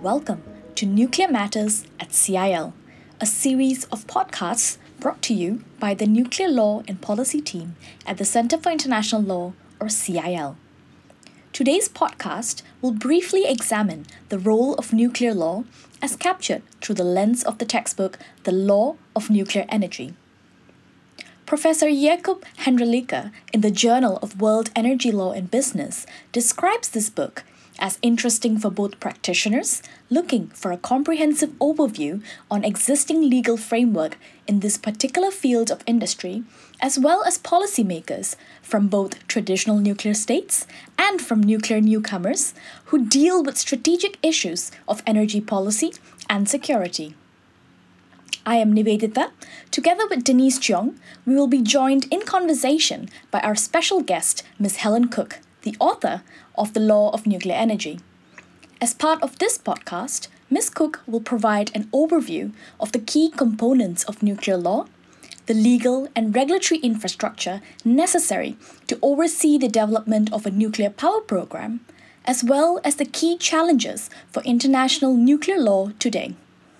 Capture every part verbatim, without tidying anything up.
welcome to Nuclear Matters at C I L, a series of podcasts brought to you by the Nuclear Law and Policy team at the Centre for International Law, or C I L. Today's podcast will briefly examine the role of nuclear law as captured through the lens of the textbook The Law of Nuclear Energy. Professor Jakob Hendrelycke in the Journal of World Energy Law and Business describes this book as interesting for both practitioners looking for a comprehensive overview on existing legal framework in this particular field of industry, as well as policymakers from both traditional nuclear states and from nuclear newcomers who deal with strategic issues of energy policy and security. I am Nivedita. Together with Denise Cheong, we will be joined in conversation by our special guest, Miz Helen Cook, the author of The Law of Nuclear Energy. As part of this podcast, Miz Cook will provide an overview of the key components of nuclear law, the legal and regulatory infrastructure necessary to oversee the development of a nuclear power program, as well as the key challenges for international nuclear law today.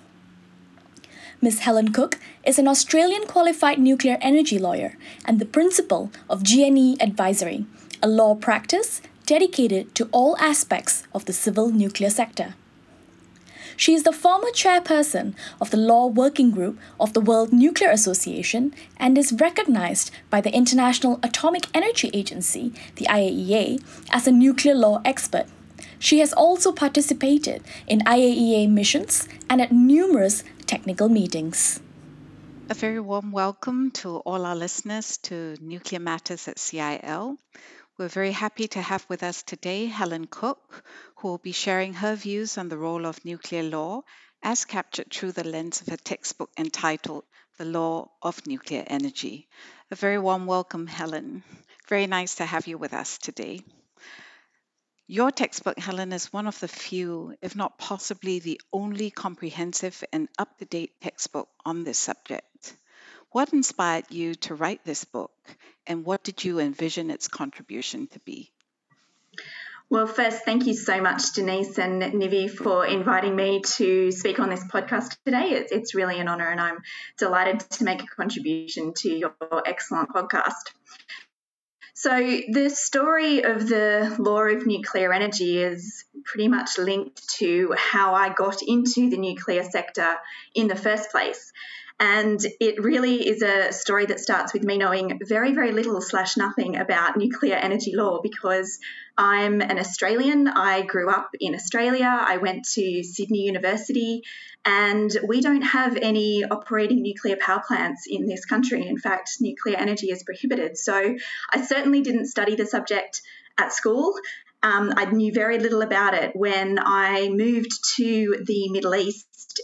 Miz Helen Cook is an Australian qualified nuclear energy lawyer and the principal of G N E Advisory, a law practice dedicated to all aspects of the civil nuclear sector. She is the former chairperson of the Law Working Group of the World Nuclear Association and is recognized by the International Atomic Energy Agency, the I A E A, as a nuclear law expert. She has also participated in I A E A missions and at numerous technical meetings. A very warm welcome to all our listeners to Nuclear Matters at C I L. We're very happy to have with us today Helen Cook, who will be sharing her views on the role of nuclear law as captured through the lens of a textbook entitled The Law of Nuclear Energy. A very warm welcome, Helen. Very nice to have you with us today. Your textbook, Helen, is one of the few, if not possibly the only comprehensive and up-to-date textbook on this subject. What inspired you to write this book, and what did you envision its contribution to be? Well, first, thank you so much, Denise and Nivi, for inviting me to speak on this podcast today. It's, it's really an honour, and I'm delighted to make a contribution to your excellent podcast. So the story of the law of nuclear energy is pretty much linked to how I got into the nuclear sector in the first place. And it really is a story that starts with me knowing very, very little slash nothing about nuclear energy law because I'm an Australian. I grew up in Australia. I went to Sydney University, and we don't have any operating nuclear power plants in this country. In fact, nuclear energy is prohibited. So I certainly didn't study the subject at school. Um, I knew very little about it when I moved to the Middle East,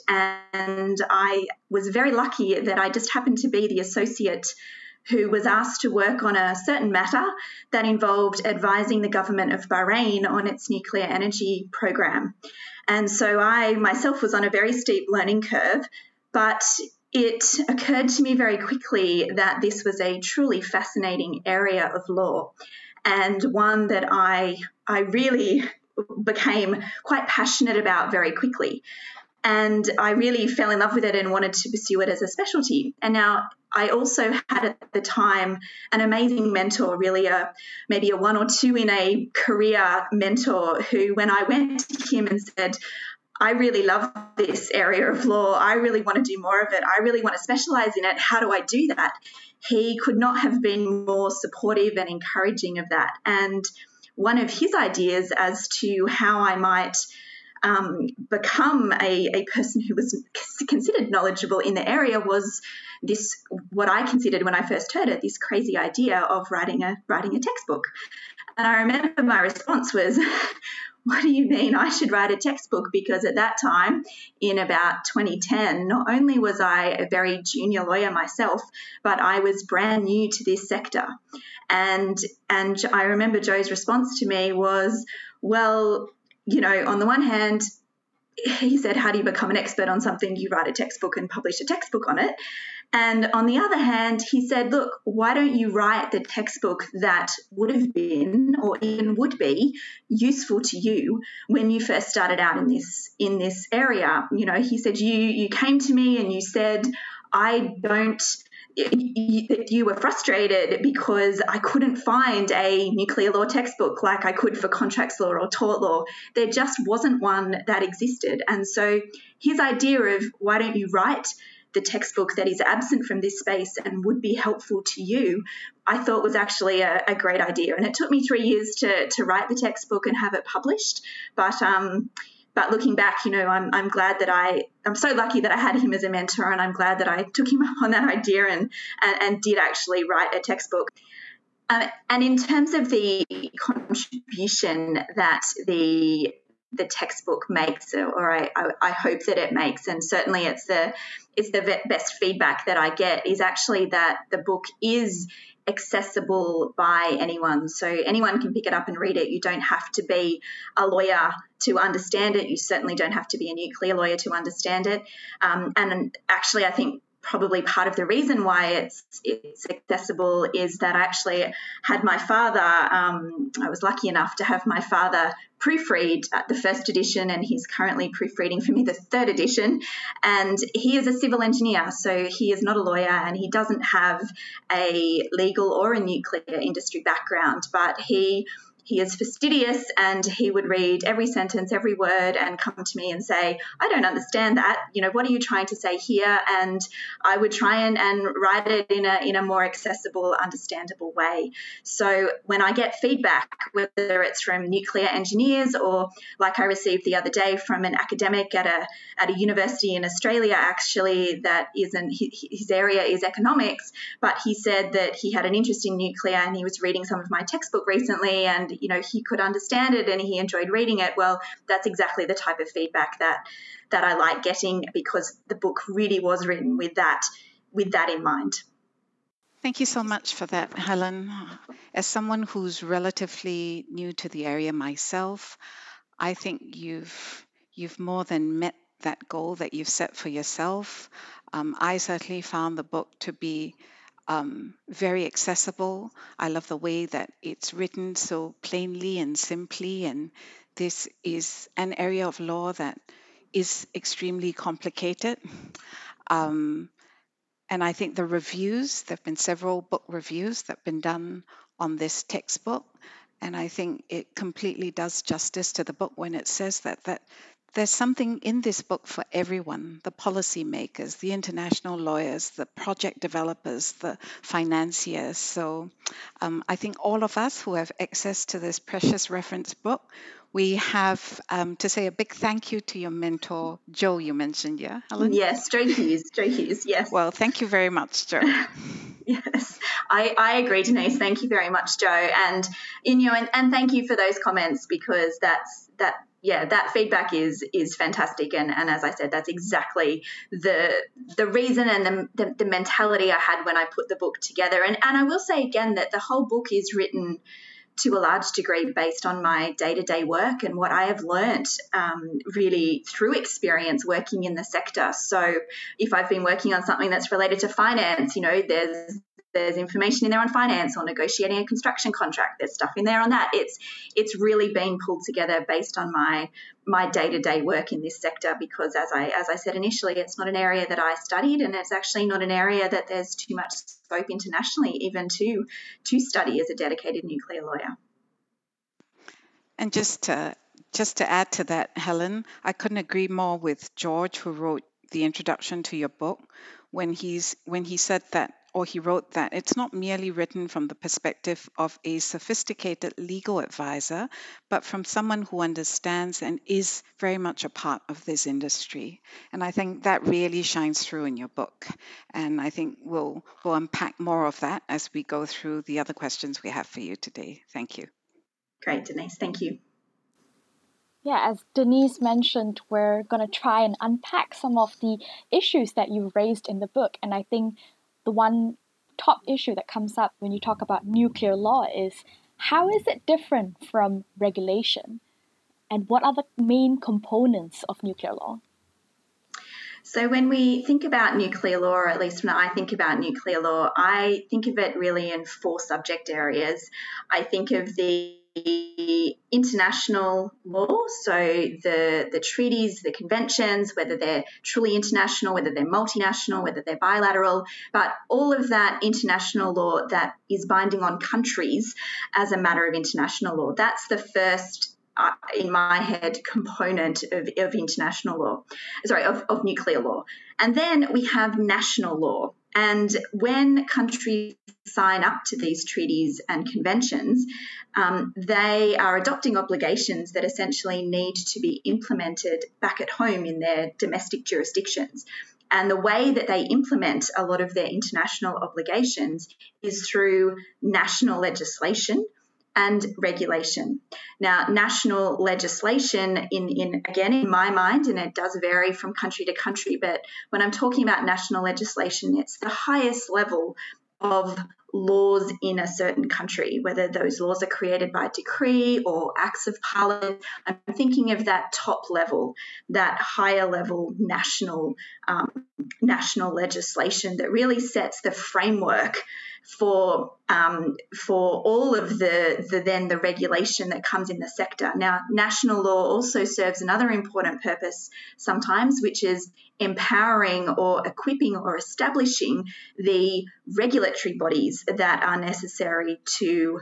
and I was very lucky that I just happened to be the associate who was asked to work on a certain matter that involved advising the government of Bahrain on its nuclear energy program. And so I myself was on a very steep learning curve, but it occurred to me very quickly that this was a truly fascinating area of law, and one that I I really became quite passionate about very quickly. And I really fell in love with it and wanted to pursue it as a specialty. And now I also had at the time an amazing mentor, really a maybe a one or two in a career mentor who, when I went to him and said, I really love this area of law, I really want to do more of it, I really want to specialise in it, how do I do that? He could not have been more supportive and encouraging of that. And one of his ideas as to how I might um, become a, a person who was considered knowledgeable in the area was this, what I considered when I first heard it, this crazy idea of writing a writing a textbook. And I remember my response was, what do you mean I should write a textbook? Because at that time, in about twenty ten, not only was I a very junior lawyer myself, but I was brand new to this sector. And, and I remember Joe's response to me was, well, you know, on the one hand, he said, how do you become an expert on something? You write a textbook and publish a textbook on it. And on the other hand, he said, look, why don't you write the textbook that would have been or even would be useful to you when you first started out in this in this area? You know, he said, you you came to me and you said, I don't You, you were frustrated because I couldn't find a nuclear law textbook like I could for contracts law or tort law. There just wasn't one that existed. And so his idea of why don't you write the textbook that is absent from this space and would be helpful to you, I thought was actually a, a great idea. And it took me three years to, to write the textbook and have it published. But um, But looking back, you know, I'm I'm glad that I I'm so lucky that I had him as a mentor, and I'm glad that I took him up on that idea and and, and did actually write a textbook. Uh, and in terms of the contribution that the the textbook makes, or I, I, I hope that it makes, and certainly it's the it's the best feedback that I get, is actually that the book is accessible by anyone. So anyone can pick it up and read it. You don't have to be a lawyer to understand it. You certainly don't have to be a nuclear lawyer to understand it. Um, and actually, I think probably part of the reason why it's it's accessible is that I actually had my father, um, I was lucky enough to have my father proofread the first edition, and he's currently proofreading for me the third edition. And he is a civil engineer, so he is not a lawyer, and he doesn't have a legal or a nuclear industry background, but he He is fastidious, and he would read every sentence, every word, and come to me and say, I don't understand that. You know, what are you trying to say here? And I would try and, and write it in a in a more accessible, understandable way. So when I get feedback, whether it's from nuclear engineers or like I received the other day from an academic at a at a university in Australia, actually, that isn't his area is economics, but he said that he had an interest in nuclear and he was reading some of my textbook recently, and you know, he could understand it and he enjoyed reading it. Well, that's exactly the type of feedback that that I like getting, because the book really was written with that with that in mind. Thank you so much for that, Helen. As someone who's relatively new to the area myself, I think you've you've more than met that goal that you've set for yourself. Um, I certainly found the book to be Um, very accessible. I love the way that it's written so plainly and simply, and this is an area of law that is extremely complicated. Um, and I think the reviews, there have been several book reviews that have been done on this textbook, and I think it completely does justice to the book when it says that that there's something in this book for everyone: the policymakers, the international lawyers, the project developers, the financiers. So um, I think all of us who have access to this precious reference book, we have um, to say a big thank you to your mentor, Joe, you mentioned, yeah, Helen? Yes, Joe Hughes, Joe Hughes, yes. Well, thank you very much, Joe. Yes, I, I agree, Denise. Thank you very much, Joe. And, you know, and, and thank you for those comments, because that's that. Yeah, that feedback is is fantastic, and, and as I said, that's exactly the the reason and the, the the mentality I had when I put the book together. And and I will say again that the whole book is written to a large degree based on my day-to-day work and what I have learnt um, really through experience working in the sector. So if I've been working on something that's related to finance, you know, there's there's information in there on finance, or negotiating a construction contract. There's stuff in there on that. It's it's really been pulled together based on my my day-to-day work in this sector, because as I as I said initially, it's not an area that I studied, and it's actually not an area that there's too much scope internationally even to to study as a dedicated nuclear lawyer. And just to, just to add to that, Helen, I couldn't agree more with George, who wrote the introduction to your book, when he's when he said that, or he wrote that it's not merely written from the perspective of a sophisticated legal advisor, but from someone who understands and is very much a part of this industry. And I think that really shines through in your book. And I think we'll, we'll unpack more of that as we go through the other questions we have for you today. Thank you. Great, Denise. Thank you. Yeah, as Denise mentioned, we're going to try and unpack some of the issues that you raised in the book. And I think the one top issue that comes up when you talk about nuclear law is, how is it different from regulation? And what are the main components of nuclear law? So when we think about nuclear law, or at least when I think about nuclear law, I think of it really in four subject areas. I think of the international law, so the, the treaties, the conventions, whether they're truly international, whether they're multinational, whether they're bilateral, but all of that international law that is binding on countries as a matter of international law. That's the first Uh, in my head, component of, of international law, sorry, of, of nuclear law. And then we have national law. And when countries sign up to these treaties and conventions, um, they are adopting obligations that essentially need to be implemented back at home in their domestic jurisdictions. And the way that they implement a lot of their international obligations is through national legislation and regulation. Now, national legislation, in, in again, in my mind, and it does vary from country to country, but when I'm talking about national legislation, it's the highest level of laws in a certain country, whether those laws are created by decree or acts of parliament. I'm thinking of that top level, that higher level national, um, national legislation that really sets the framework for um, for all of the, the then the regulation that comes in the sector. Now, national law also serves another important purpose sometimes, which is empowering or equipping or establishing the regulatory bodies that are necessary to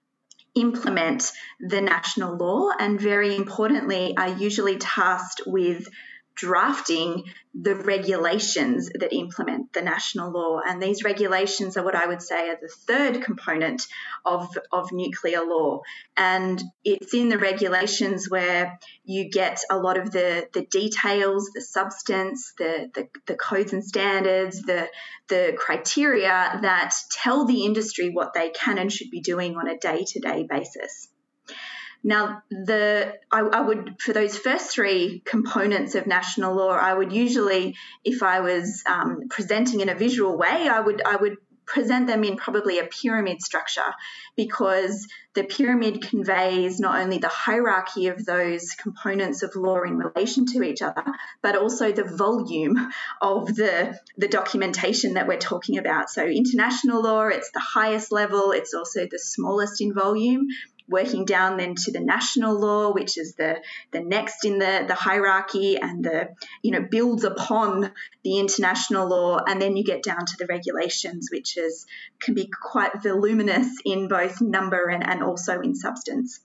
implement the national law, and very importantly are usually tasked with drafting the regulations that implement the national law. And these regulations are what I would say are the third component of, of nuclear law. And it's in the regulations where you get a lot of the, the details, the substance, the, the, the codes and standards, the, the criteria that tell the industry what they can and should be doing on a day-to-day basis. Now, the I, I would, for those first three components of national law, I would usually, if I was um, presenting in a visual way, I would I would present them in probably a pyramid structure, because the pyramid conveys not only the hierarchy of those components of law in relation to each other, but also the volume of the, the documentation that we're talking about. So international law, it's the highest level, it's also the smallest in volume, working down then to the national law, which is the, the next in the, the hierarchy and the, you know, builds upon the international law. And then you get down to the regulations, which is can be quite voluminous in both number and, and also in substance.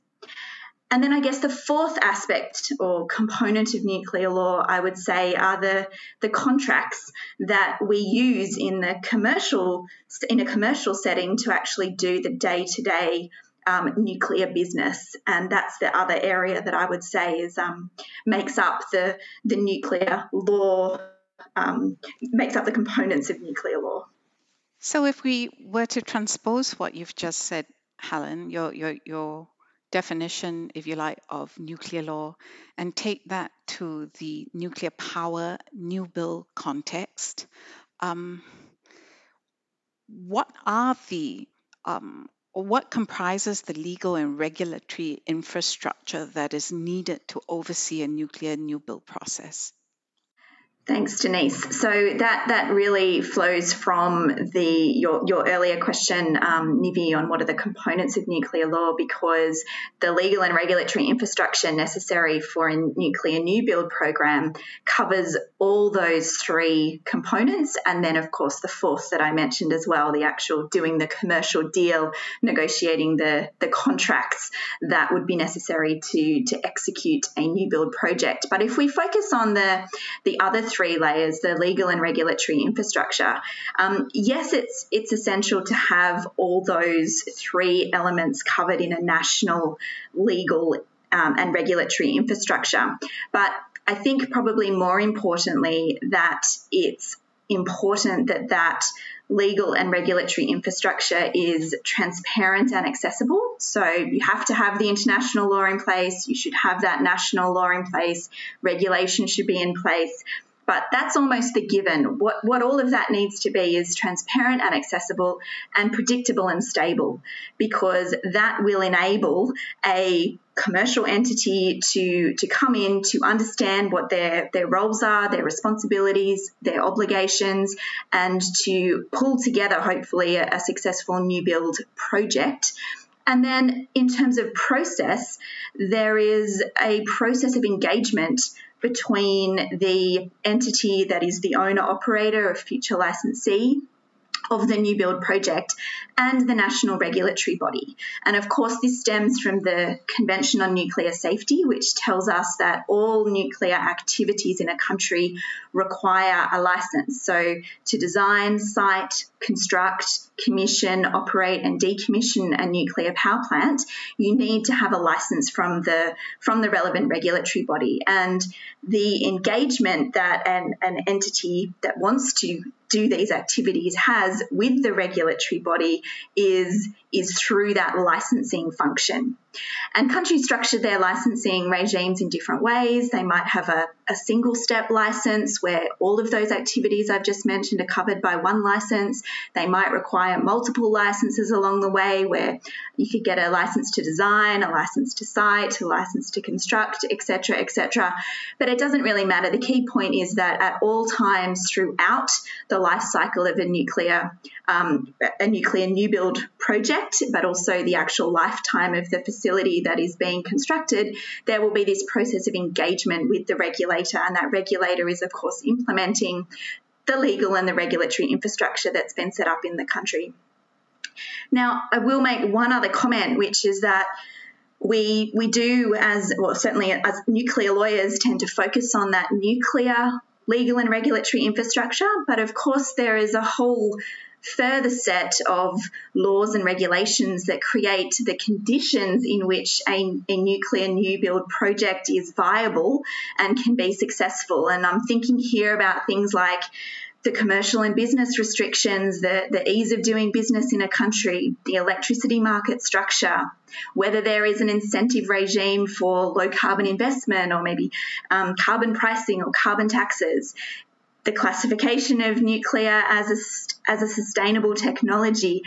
And then I guess the fourth aspect or component of nuclear law, I would say, are the, the contracts that we use in the commercial in a commercial setting to actually do the day-to-day Um, nuclear business. And that's the other area that I would say is um, makes up the the nuclear law, um, makes up the components of nuclear law. So if we were to transpose what you've just said, Helen, your your your definition, if you like, of nuclear law, and take that to the nuclear power new bill context, um, what are the um, or what comprises the legal and regulatory infrastructure that is needed to oversee a nuclear new build process? Thanks, Denise. So that that really flows from the your your earlier question, um, Nivi, on what are the components of nuclear law, because the legal and regulatory infrastructure necessary for a nuclear new build program covers all those three components, and then of course the fourth that I mentioned as well, the actual doing the commercial deal, negotiating the the contracts that would be necessary to to execute a new build project. But if we focus on the the other three three layers, the legal and regulatory infrastructure. Um, yes, it's it's essential to have all those three elements covered in a national legal um, and regulatory infrastructure. But I think probably more importantly that it's important that that legal and regulatory infrastructure is transparent and accessible. So you have to have the international law in place, you should have that national law in place, regulation should be in place. But that's almost the given. What, what all of that needs to be is transparent and accessible and predictable and stable, because that will enable a commercial entity to, to come in to understand what their, their roles are, their responsibilities, their obligations, and to pull together, hopefully, a, a successful new build project. And then in terms of process, there is a process of engagement between the entity that is the owner-operator or future licensee of the new build project and the national regulatory body. And of course, this stems from the Convention on Nuclear Safety, which tells us that all nuclear activities in a country require a license. So to design, site, construct, commission, operate and decommission a nuclear power plant, you need to have a license from the from the relevant regulatory body. And the engagement that an, an entity that wants to do these activities has with the regulatory body is, is through that licensing function. And countries structure their licensing regimes in different ways. They might have a, a single-step license where all of those activities I've just mentioned are covered by one license. They might require multiple licenses along the way where you could get a license to design, a license to site, a license to construct, et cetera, et cetera. But it doesn't really matter. The key point is that at all times throughout the life cycle of a nuclear um, a nuclear new build project, but also the actual lifetime of the facility that is being constructed, there will be this process of engagement with the regulator, and that regulator is, of course, implementing the legal and the regulatory infrastructure that's been set up in the country. Now, I will make one other comment, which is that we we do, as well, certainly as nuclear lawyers, tend to focus on that nuclear legal and regulatory infrastructure, but of course there is a whole further set of laws and regulations that create the conditions in which a, a nuclear new build project is viable and can be successful. And I'm thinking here about things like the commercial and business restrictions, the, the ease of doing business in a country, the electricity market structure, whether there is an incentive regime for low carbon investment or maybe um, carbon pricing or carbon taxes, the classification of nuclear as a, as a sustainable technology.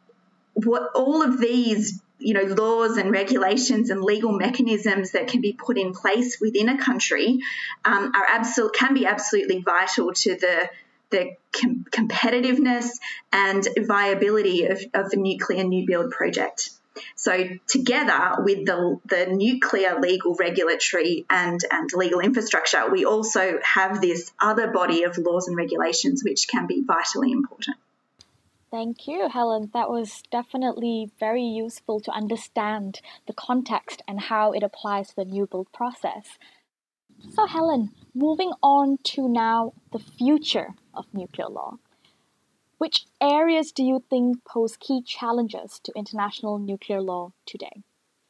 What all of these, you know, laws and regulations and legal mechanisms that can be put in place within a country um, are absolute can be absolutely vital to the the com- competitiveness and viability of, of the nuclear new build project. So together with the, the nuclear legal, regulatory and, and legal infrastructure, we also have this other body of laws and regulations which can be vitally important. Thank you, Helen. That was definitely very useful to understand the context and how it applies to the new build process. So Helen, moving on to now the future of nuclear law. Which areas do you think pose key challenges to international nuclear law today?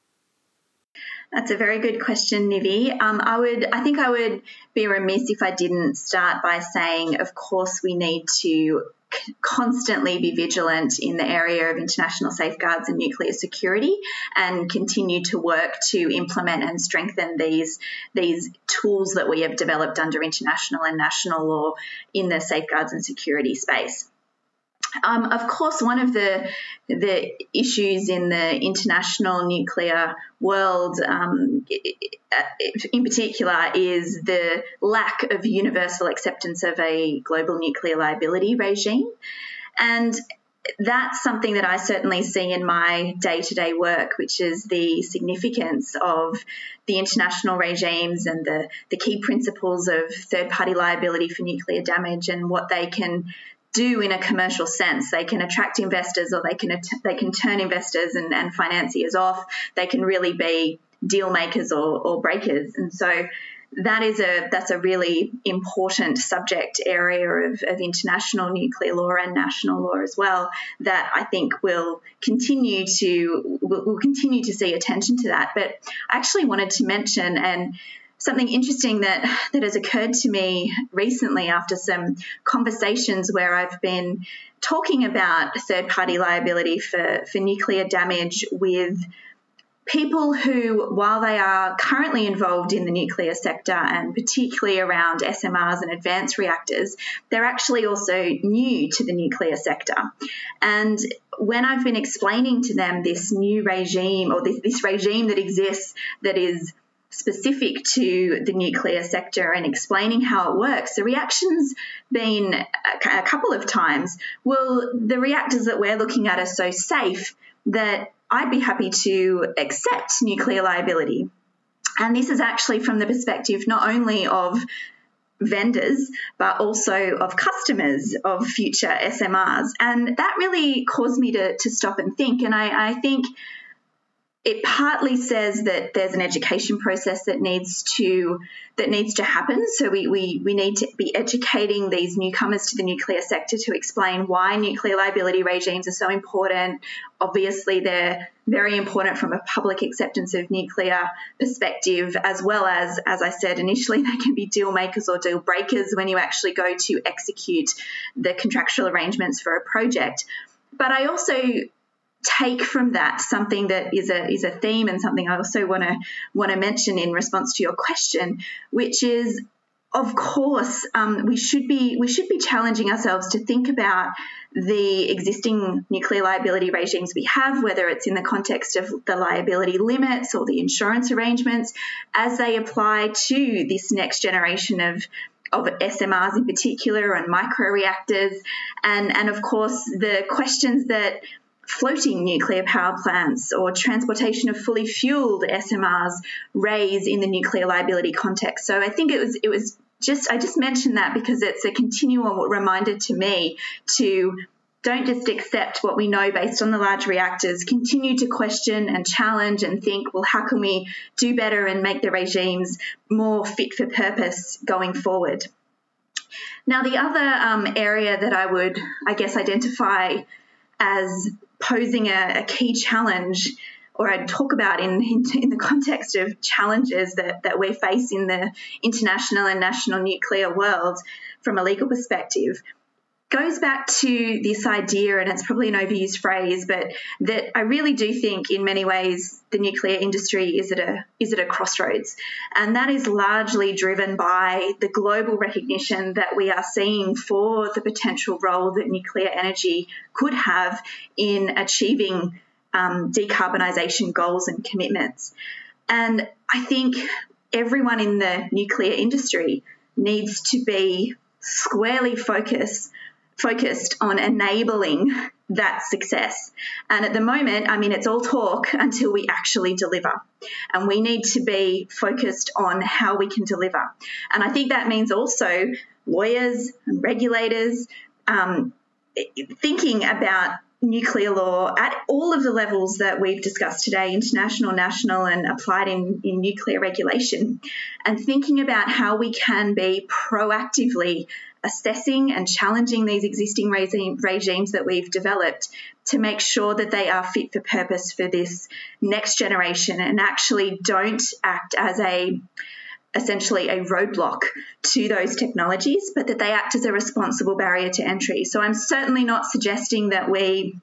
That's a very good question, Nivi. Um, I would, I think I would be remiss if I didn't start by saying, of course, we need to c- constantly be vigilant in the area of international safeguards and nuclear security, and continue to work to implement and strengthen these these tools that we have developed under international and national law in the safeguards and security space. Um, of course, one of the the issues in the international nuclear world, um, in particular, is the lack of universal acceptance of a global nuclear liability regime. And that's something that I certainly see in my day-to-day work, which is the significance of the international regimes and the, the key principles of third-party liability for nuclear damage and what they can do in a commercial sense. They can attract investors, or they can they can turn investors and, and financiers off. They can really be deal makers or, or breakers. And so that is a that's a really important subject area of, of international nuclear law and national law as well, that I think will continue to will, will continue to see attention to that. But I actually wanted to mention and something interesting that, that has occurred to me recently after some conversations where I've been talking about third-party liability for, for nuclear damage with people who, while they are currently involved in the nuclear sector and particularly around S M Rs and advanced reactors, they're actually also new to the nuclear sector. And when I've been explaining to them this new regime or this, this regime that exists that is specific to the nuclear sector and explaining how it works, the reaction's been a, a couple of times, well, the reactors that we're looking at are so safe that I'd be happy to accept nuclear liability. And this is actually from the perspective not only of vendors, but also of customers of future S M Rs. And that really caused me to, to stop and think. And I, I think it partly says that there's an education process that needs to that needs to happen. So we, we, we need to be educating these newcomers to the nuclear sector to explain why nuclear liability regimes are so important. Obviously, they're very important from a public acceptance of nuclear perspective, as well as, as I said initially, they can be deal makers or deal breakers when you actually go to execute the contractual arrangements for a project. But I also take from that something that is a is a theme and something I also want to want to mention in response to your question, which is, of course, um, we should be we should be challenging ourselves to think about the existing nuclear liability regimes we have, whether it's in the context of the liability limits or the insurance arrangements, as they apply to this next generation of of S M Rs in particular and microreactors, and and of course the questions that floating nuclear power plants or transportation of fully fueled S M Rs raise in the nuclear liability context. So I think it was it was just I just mentioned that because it's a continual reminder to me to don't just accept what we know based on the large reactors, continue to question and challenge and think, well, how can we do better and make the regimes more fit for purpose going forward? Now, the other um, area that I would, I guess, identify as posing a, a key challenge, or I'd talk about in, in in the context of challenges that, that we face in the international and national nuclear world from a legal perspective, goes back to this idea, and it's probably an overused phrase, but that I really do think in many ways the nuclear industry is at a is at a crossroads. And that is largely driven by the global recognition that we are seeing for the potential role that nuclear energy could have in achieving um, decarbonisation goals and commitments. And I think everyone in the nuclear industry needs to be squarely focused focused on enabling that success. And at the moment, I mean, it's all talk until we actually deliver. And we need to be focused on how we can deliver. And I think that means also lawyers and regulators um, thinking about nuclear law at all of the levels that we've discussed today, international, national, and applied in, in nuclear regulation, and thinking about how we can be proactively assessing and challenging these existing regime, regimes that we've developed to make sure that they are fit for purpose for this next generation and actually don't act as a essentially a roadblock to those technologies, but that they act as a responsible barrier to entry. So I'm certainly not suggesting that we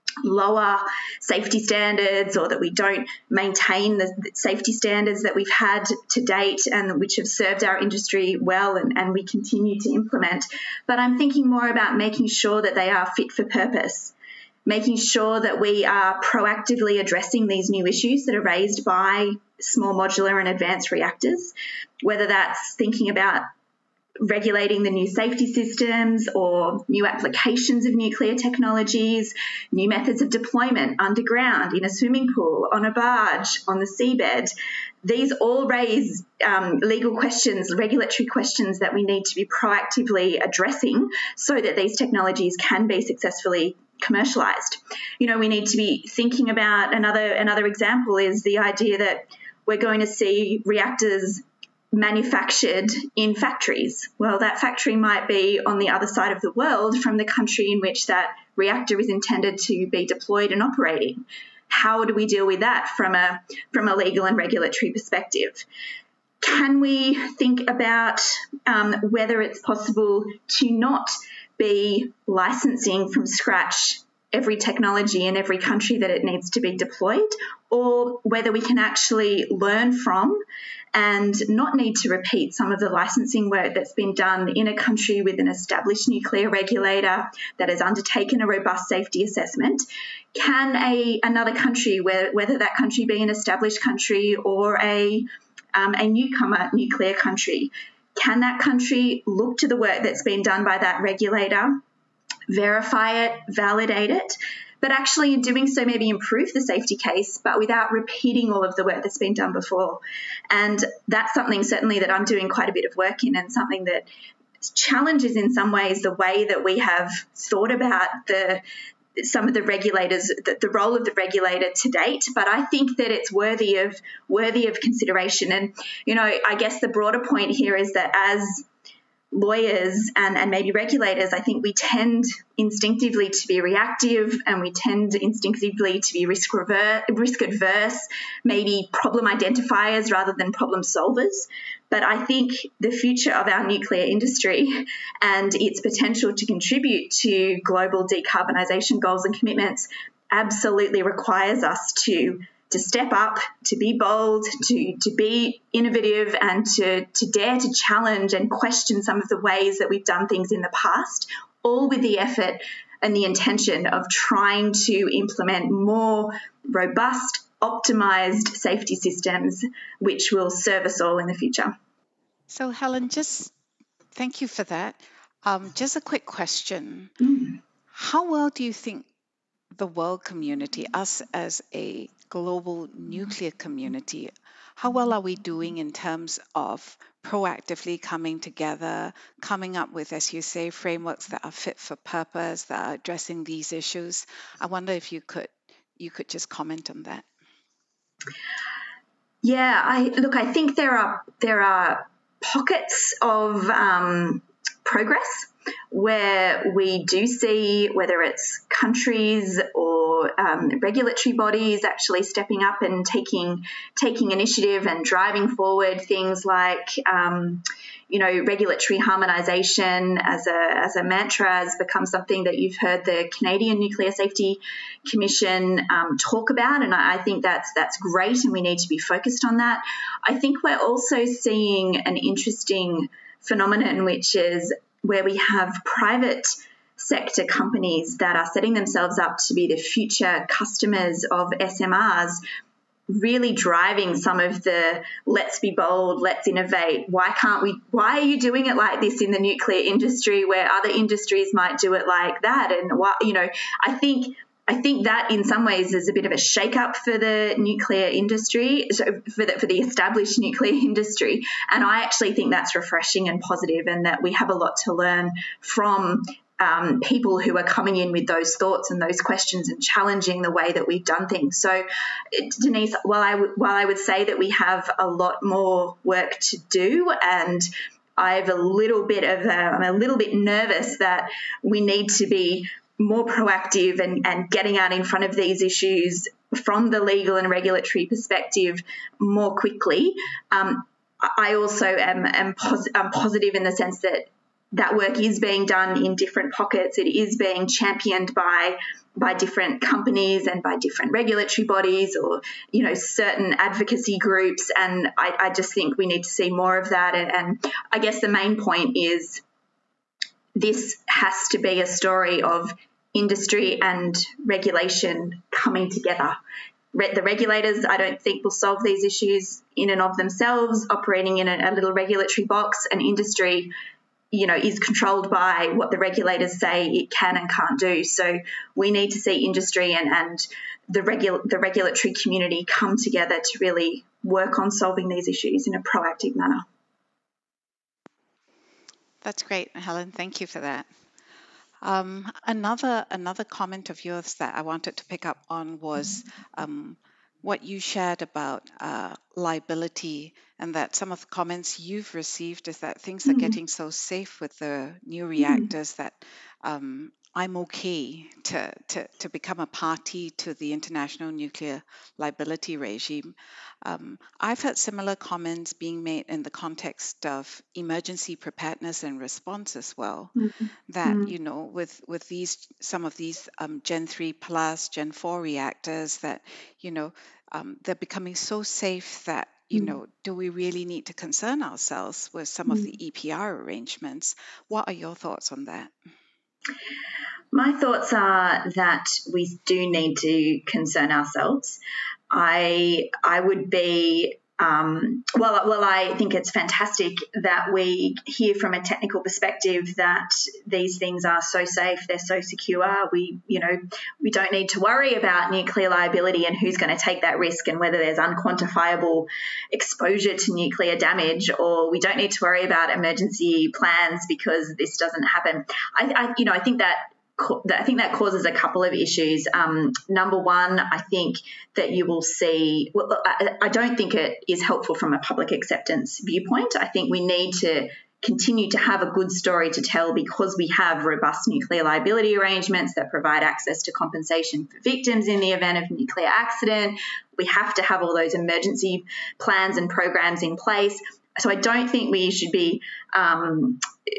lower safety standards or that we don't maintain the safety standards that we've had to date and which have served our industry well and, and we continue to implement. But I'm thinking more about making sure that they are fit for purpose, making sure that we are proactively addressing these new issues that are raised by small modular and advanced reactors, whether that's thinking about regulating the new safety systems or new applications of nuclear technologies, new methods of deployment underground, in a swimming pool, on a barge, on the seabed. These all raise um, legal questions, regulatory questions that we need to be proactively addressing so that these technologies can be successfully commercialized. You know, we need to be thinking about another another example is the idea that we're going to see reactors manufactured in factories. Well, that factory might be on the other side of the world from the country in which that reactor is intended to be deployed and operating. How do we deal with that from a from a legal and regulatory perspective? Can we think about um, whether it's possible to not be licensing from scratch every technology in every country that it needs to be deployed, or whether we can actually learn from and not need to repeat some of the licensing work that's been done in a country with an established nuclear regulator that has undertaken a robust safety assessment. Can a another country, where, whether that country be an established country or a, um, a newcomer nuclear country, can that country look to the work that's been done by that regulator, verify it, validate it, but actually in doing so maybe improve the safety case, but without repeating all of the work that's been done before? And that's something certainly that I'm doing quite a bit of work in, and something that challenges in some ways the way that we have thought about the some of the regulators, the, the role of the regulator to date. But I think that it's worthy of worthy of consideration. And, you know, I guess the broader point here is that as lawyers and, and maybe regulators, I think we tend instinctively to be reactive, and we tend instinctively to be risk reverse, risk adverse, maybe problem identifiers rather than problem solvers. But I think the future of our nuclear industry and its potential to contribute to global decarbonisation goals and commitments absolutely requires us to to step up, to be bold, to, to be innovative, and to, to dare to challenge and question some of the ways that we've done things in the past, all with the effort and the intention of trying to implement more robust, optimised safety systems which will serve us all in the future. So, Helen, just thank you for that. Um, just a quick question. Mm. How well do you think the world community, us as a global nuclear community, how well are we doing in terms of proactively coming together, coming up with, as you say, frameworks that are fit for purpose, that are addressing these issues? I wonder if you could you could just comment on that. Yeah, I look, I think there are there are pockets of um, progress where we do see, whether it's countries or um, regulatory bodies actually stepping up and taking taking initiative and driving forward things like, um, you know, regulatory harmonisation as a as a mantra has become something that you've heard the Canadian Nuclear Safety Commission um, talk about, and I, I think that's that's great, and we need to be focused on that. I think we're also seeing an interesting phenomenon, which is where we have private sector companies that are setting themselves up to be the future customers of S M Rs, really driving some of the let's be bold, let's innovate. Why can't we, why are you doing it like this in the nuclear industry where other industries might do it like that? And why, you know, I think I think that in some ways is a bit of a shake-up for the nuclear industry, so for the, for the established nuclear industry. And I actually think that's refreshing and positive, and that we have a lot to learn from um, people who are coming in with those thoughts and those questions and challenging the way that we've done things. So, Denise, while I, w- while I would say that we have a lot more work to do, and I have a little bit of a, I'm a little bit nervous that we need to be more proactive and, and getting out in front of these issues from the legal and regulatory perspective more quickly. Um, I also am, am pos- I'm positive in the sense that that work is being done in different pockets. It is being championed by by different companies and by different regulatory bodies, or, you know, certain advocacy groups. And I, I just think we need to see more of that. And, and I guess the main point is this has to be a story of industry and regulation coming together. Re- the regulators, I don't think, will solve these issues in and of themselves, operating in a, a little regulatory box. And industry, you know, is controlled by what the regulators say it can and can't do. So we need to see industry and, and the, regu- the regulatory community come together to really work on solving these issues in a proactive manner. That's great, Helen. Thank you for that. Um, another another comment of yours that I wanted to pick up on was um, what you shared about uh, liability, and that some of the comments you've received is that things are Mm. getting so safe with the new reactors that um, I'm okay to, to, to become a party to the international nuclear liability regime. Um, I've heard similar comments being made in the context of emergency preparedness and response as well. Mm-hmm. That, you know, with with these some of these um, Gen three plus, Gen four reactors, that, you know, um, they're becoming so safe that, you Mm-hmm. know, do we really need to concern ourselves with some of the E P R arrangements? What are your thoughts on that? My thoughts are that we do need to concern ourselves. I I would be um, well. Well, I think it's fantastic that we hear from a technical perspective that these things are so safe, they're so secure. We, you know, we don't need to worry about nuclear liability and who's going to take that risk and whether there's unquantifiable exposure to nuclear damage, or we don't need to worry about emergency plans because this doesn't happen. I, I you know, I think that. I think that causes a couple of issues. Um, number one, I think that you will see, well, I, I don't think it is helpful from a public acceptance viewpoint. I think we need to continue to have a good story to tell because we have robust nuclear liability arrangements that provide access to compensation for victims in the event of nuclear accident. We have to have all those emergency plans and programs in place. So I don't think we should be um,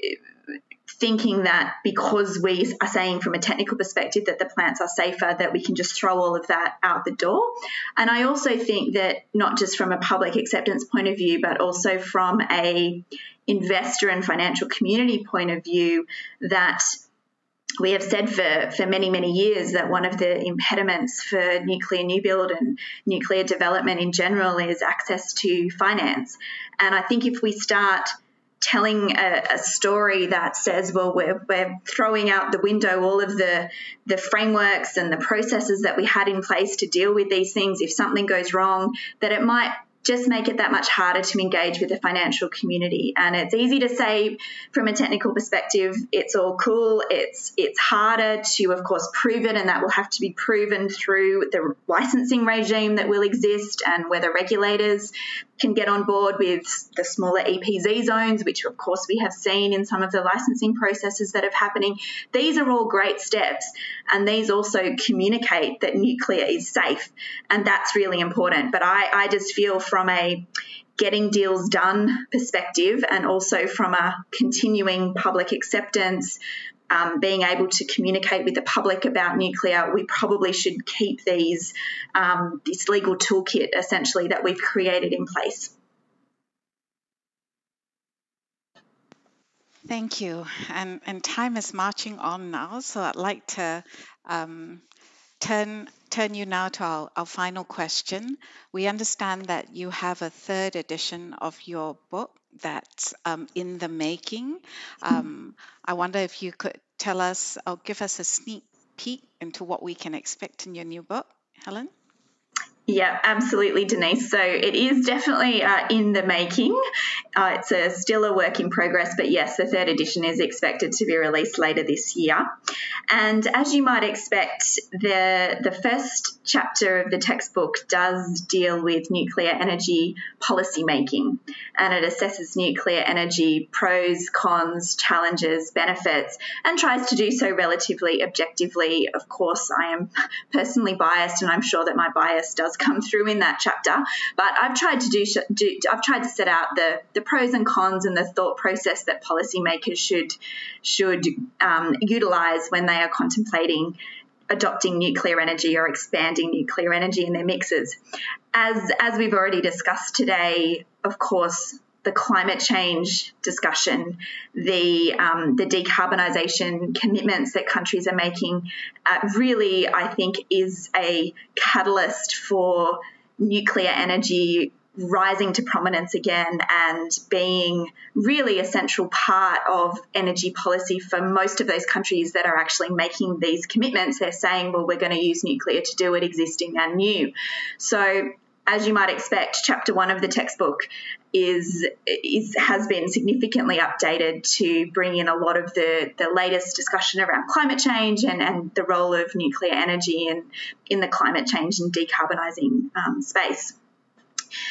thinking that because we are saying from a technical perspective that the plants are safer, that we can just throw all of that out the door. And I also think that not just from a public acceptance point of view, but also from a investor and financial community point of view, that we have said for, for many, many years that one of the impediments for nuclear new build and nuclear development in general is access to finance. And I think if we start telling a, a story that says, well, we're, we're throwing out the window all of the, the frameworks and the processes that we had in place to deal with these things if something goes wrong, that it might just make it that much harder to engage with the financial community. And it's easy to say from a technical perspective, it's all cool. It's it's harder to, of course, prove it, and that will have to be proven through the licensing regime that will exist and whether regulators can get on board with the smaller E P Z zones, which, of course, we have seen in some of the licensing processes that are happening. These are all great steps, and these also communicate that nuclear is safe, and that's really important. But I, I just feel from a getting deals done perspective and also from a continuing public acceptance, um, being able to communicate with the public about nuclear, we probably should keep these um, this legal toolkit essentially that we've created in place. Thank you. And, and time is marching on now, so I'd like to um, turn turn you now to our, our final question. We understand that you have a third edition of your book that's um, in the making. Um, I wonder if you could tell us or give us a sneak peek into what we can expect in your new book, Helen? Yeah, absolutely, Denise. So it is definitely uh, in the making. Uh, it's a, still a work in progress, but yes, the third edition is expected to be released later this year. And as you might expect, the the first chapter of the textbook does deal with nuclear energy policy making, and it assesses nuclear energy pros, cons, challenges, benefits, and tries to do so relatively objectively. Of course, I am personally biased, and I'm sure that my bias does come through in that chapter, but I've tried to do, do I've tried to set out the, the pros and cons and the thought process that policymakers should should um, utilise when they are contemplating adopting nuclear energy or expanding nuclear energy in their mixes. As as we've already discussed today, of course, the climate change discussion, the um, the decarbonisation commitments that countries are making, uh, really, I think, is a catalyst for nuclear energy rising to prominence again and being really a central part of energy policy for most of those countries that are actually making these commitments. They're saying, well, we're going to use nuclear to do it existing and new. So as you might expect, chapter one of the textbook is, is has been significantly updated to bring in a lot of the, the latest discussion around climate change and, and the role of nuclear energy in, in the climate change and decarbonising um, space.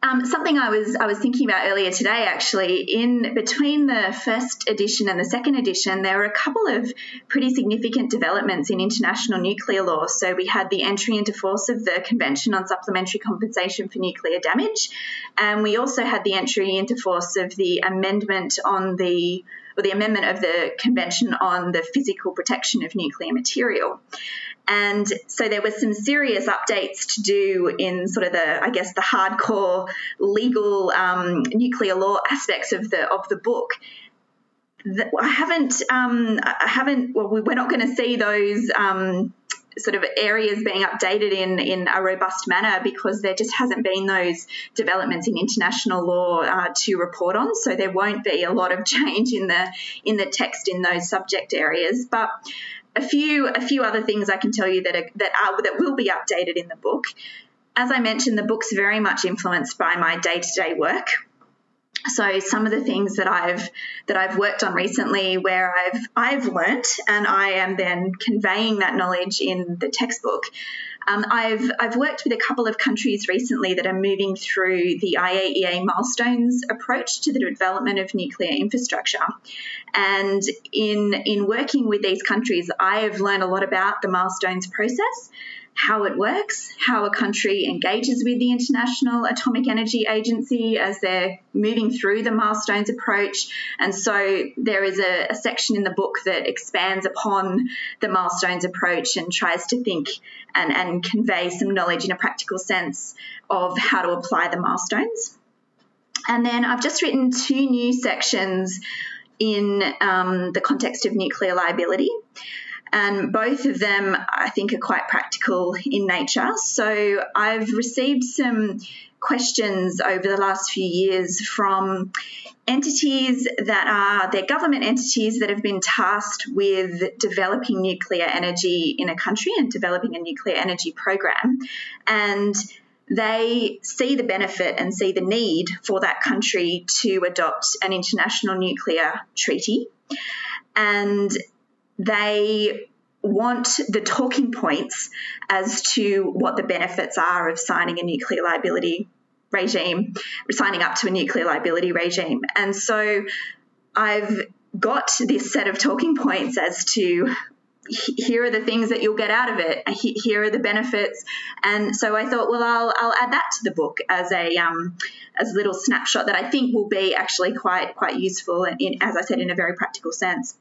Um, something I was I was thinking about earlier today, actually, in between the first edition and the second edition, there were a couple of pretty significant developments in international nuclear law. So we had the entry into force of the Convention on Supplementary Compensation for Nuclear Damage, and we also had the entry into force of the amendment on the or the amendment of the Convention on the Physical Protection of Nuclear Material. And so there were some serious updates to do in sort of the, I guess, the hardcore legal um, nuclear law aspects of the of the book. The, I haven't, um, I haven't. Well, we're not going to see those um, sort of areas being updated in in a robust manner because there just hasn't been those developments in international law uh, to report on. So there won't be a lot of change in the in the text in those subject areas, but. A few a few other things I can tell you that are, that are that will be updated in the book. As I mentioned, the book's very much influenced by my day-to-day work. So some of the things that I've that I've worked on recently, where I've I've learnt and I am then conveying that knowledge in the textbook. Um, I've I've worked with a couple of countries recently that are moving through the I A E A milestones approach to the development of nuclear infrastructure. And in in working with these countries, I have learned a lot about the milestones process, how it works, how a country engages with the International Atomic Energy Agency as they're moving through the milestones approach. And so there is a, a section in the book that expands upon the milestones approach and tries to think and, and convey some knowledge in a practical sense of how to apply the milestones. And then I've just written two new sections in um, the context of nuclear liability. And both of them, I think, are quite practical in nature. So I've received some questions over the last few years from entities that are, they're government entities that have been tasked with developing nuclear energy in a country and developing a nuclear energy program. And they see the benefit and see the need for that country to adopt an international nuclear treaty. And they want the talking points as to what the benefits are of signing a nuclear liability regime, signing up to a nuclear liability regime. And so I've got this set of talking points as to here are the things that you'll get out of it. Here are the benefits. And so I thought, well, I'll I'll add that to the book as a um, as a little snapshot that I think will be actually quite quite useful, in, as I said, in a very practical sense.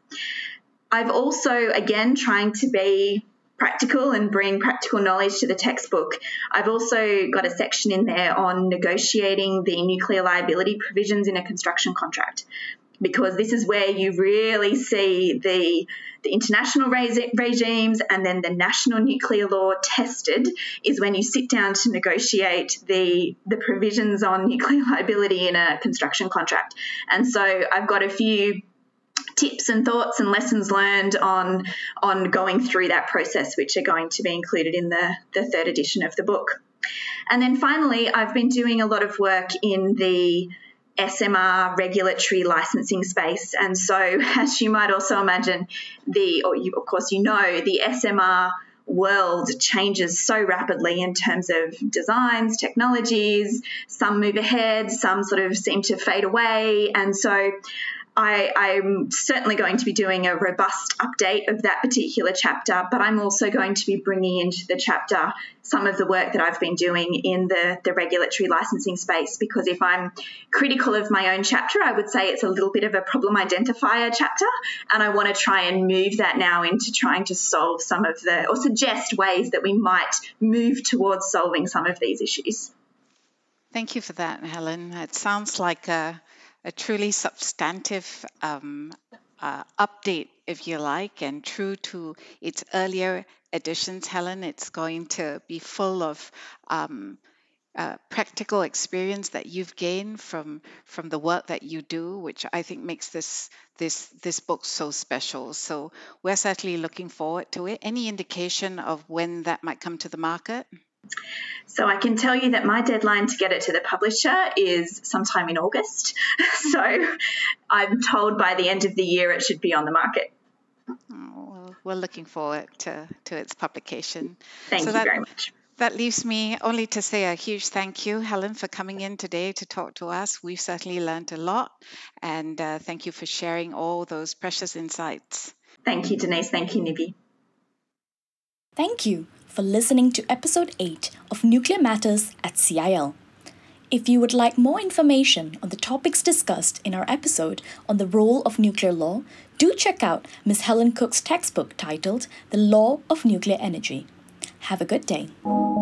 I've also, again, trying to be practical and bring practical knowledge to the textbook. I've also got a section in there on negotiating the nuclear liability provisions in a construction contract, because this is where you really see the, the international regi- regimes and then the national nuclear law tested, is when you sit down to negotiate the, the provisions on nuclear liability in a construction contract. And so I've got a few tips and thoughts and lessons learned on on going through that process, which are going to be included in the, the third edition of the book. And then finally, I've been doing a lot of work in the S M R regulatory licensing space. And so, as you might also imagine, the or you, of course you know, the S M R world changes so rapidly in terms of designs, technologies. Some move ahead, some sort of seem to fade away. And so I, I'm certainly going to be doing a robust update of that particular chapter, but I'm also going to be bringing into the chapter some of the work that I've been doing in the, the regulatory licensing space, because if I'm critical of my own chapter, I would say it's a little bit of a problem identifier chapter, and I want to try and move that now into trying to solve some of the, or suggest ways that we might move towards solving some of these issues. Thank you for that, Helen. It sounds like a a truly substantive um, uh, update, if you like, and true to its earlier editions, Helen. It's going to be full of um, uh, practical experience that you've gained from from the work that you do, which I think makes this this this book so special. So we're certainly looking forward to it. Any indication of when that might come to the market? So I can tell you that my deadline to get it to the publisher is sometime in August. So I'm told by the end of the year it should be on the market. Oh, well, we're looking forward to, to its publication. Thank so you that, very much. That leaves me only to say a huge thank you, Helen, for coming in today to talk to us. We've certainly learned a lot, and uh, thank you for sharing all those precious insights. Thank you, Denise. Thank you, Nivi. Thank you for listening to episode eight of Nuclear Matters at C I L. If you would like more information on the topics discussed in our episode on the role of nuclear law, do check out Miz Helen Cook's textbook titled The Law of Nuclear Energy. Have a good day.